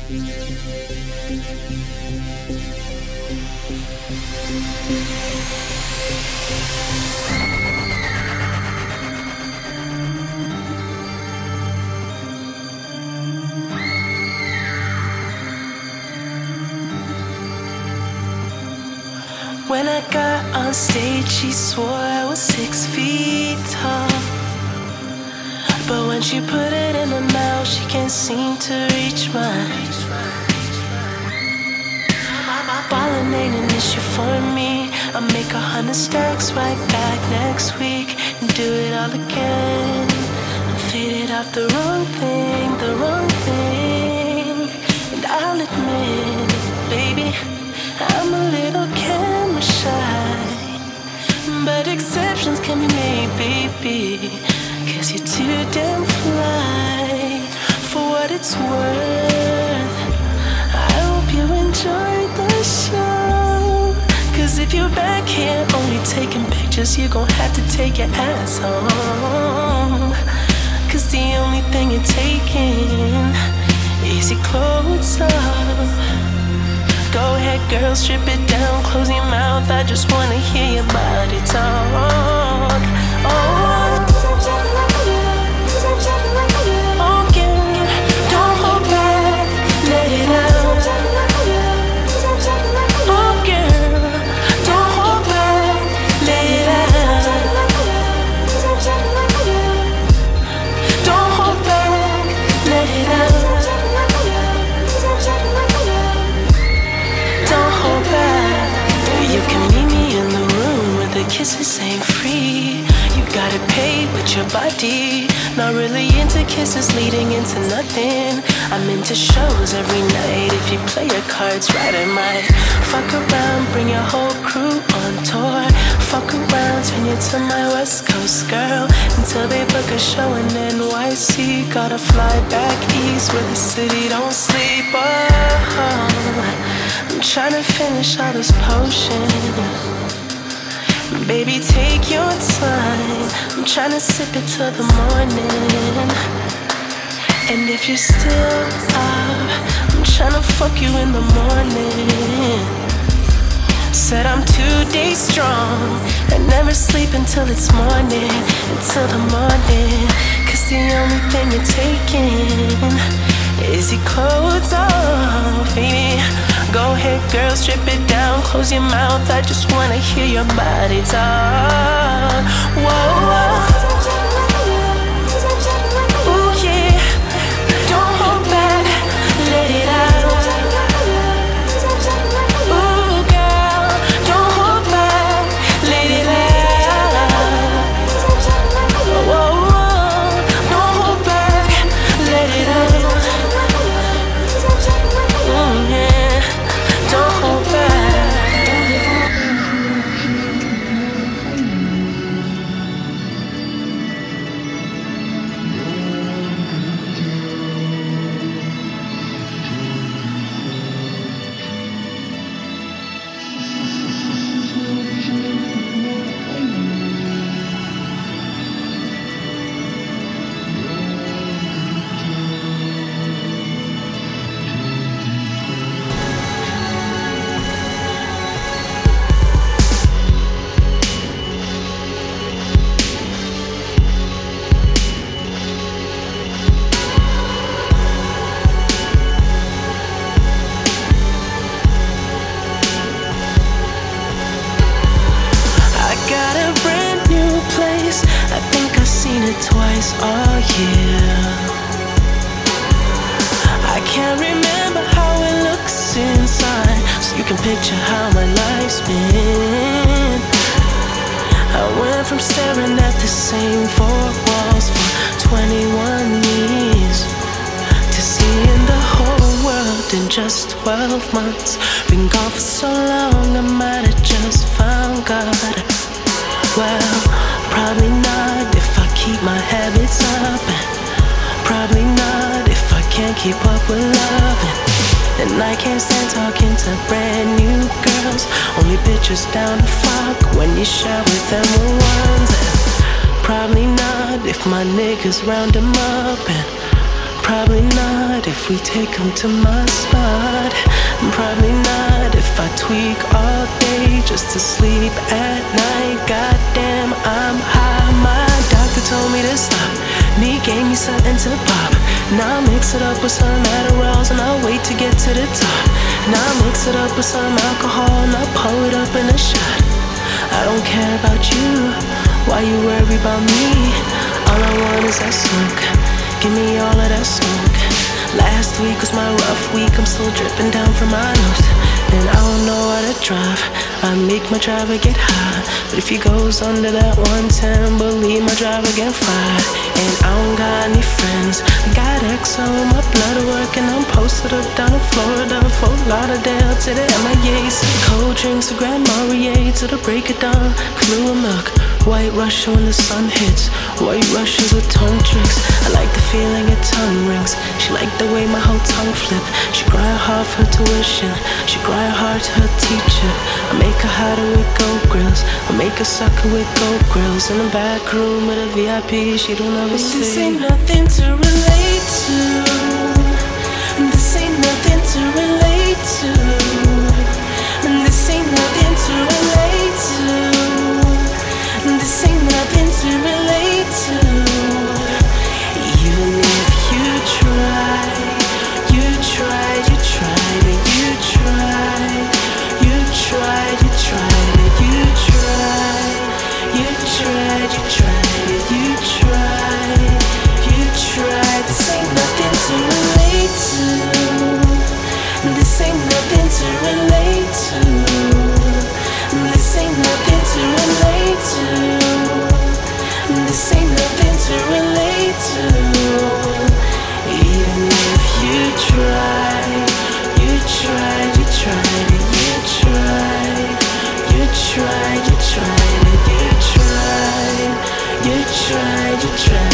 When I got on stage, she swore I was 6 feet tall. But when she put it in her mouth, she can't seem to reach mine. Ballin' ain't an issue for me. I'll make 100 stacks right back next week and do it all again. I'm faded off the wrong thing, the wrong thing. And I'll admit, baby, I'm a little camera shy, but exceptions can be made, baby, 'cause you're too damn fly. For what it's worth, I hope you enjoyed the show. 'Cause if you're back here only taking pictures, you're gon' have to take your ass home. 'Cause the only thing you're taking is your clothes off. Go ahead, girl, strip it down, close your mouth. I just wanna hear your body talk. Oh, yeah, don't hold back, let it out. Oh, girl, don't hold back, let it out. Don't hold back, let it out. You can meet me in the room where the kisses ain't free. You gotta pay with your body. Not really into kisses leading into nothing. I'm into shows every night. If you play your cards right, I might fuck around, bring your whole crew on tour. Fuck around, turn you to my West Coast girl until they book a show in NYC. Gotta fly back east where the city don't sleep. Oh, I'm trying to finish all this potion. Baby, take your time. I'm trying to sip it till the morning. And if you're still up, I'm trying to fuck you in the morning. Said I'm 2 days strong and never sleep until it's morning. Until the morning. 'Cause the only thing you're taking is your clothes off, baby. Go ahead, girl, strip it down, close your mouth. I just wanna hear your body talk. Whoa, ooh, yeah, don't hold back, let it out. Ooh, girl, don't hold back, let it out. Whoa, don't hold back, let it out. Yeah. Don't hold back. Twice all year. I can't remember how it looks inside, so you can picture how my life's been. I went from staring at the same four walls for 21 years to seeing the whole world in just 12 months. Been gone for so long, I might have just found God. Well, probably not if I keep my habits up, and probably not if I can't keep up with loving. And I can't stand talking to brand new girls, only bitches down to fuck when you share with them ones. And probably not if my niggas round them up, and Probably not if we take them to my spot. Probably not if I tweak all day just to sleep at night. Goddamn, I'm high. My doctor told me to stop, and he gave me something to pop. Now I mix it up with some Adderalls, and I'll wait to get to the top. Now I mix it up with some alcohol, and I pour it up in a shot. I don't care about you, why you worry about me? All I want is that smoke, give me all of that smoke. Last week was my rough week, I'm still dripping down from my nose. And I don't know how to drive, I make my driver get high. But if he goes under that 110, believe my driver get fired. And I don't got any friends, I got XO in my blood work, and I'm posted up down in Florida, Fort Lauderdale to the MIAs. Cold drinks, a Grand Marnier to the break of dawn. Kahlua milk, White Russian when the sun hits. White Russians with tongue tricks. I like the feeling your tongue rings. She liked the way my whole tongue flip. She cried hard for tuition, she cried hard to her teacher. I make her hotter with gold grills, I make her sucker with gold grills. In the back room with a VIP she don't ever see. This ain't nothing to relate to. This ain't nothing to relate to. This ain't nothing to relate to. This ain't nothing to relate to. Even if you tried, you tried, you tried, and you tried, you tried, you tried, and you tried, you tried, you tried, and you tried, you tried. This ain't nothing to relate to. This ain't nothing to relate to. This ain't nothing to relate to. This ain't nothing to relate to. Even if you tried, you tried, you tried, and you tried, you tried, you tried, and you tried, you tried, you tried.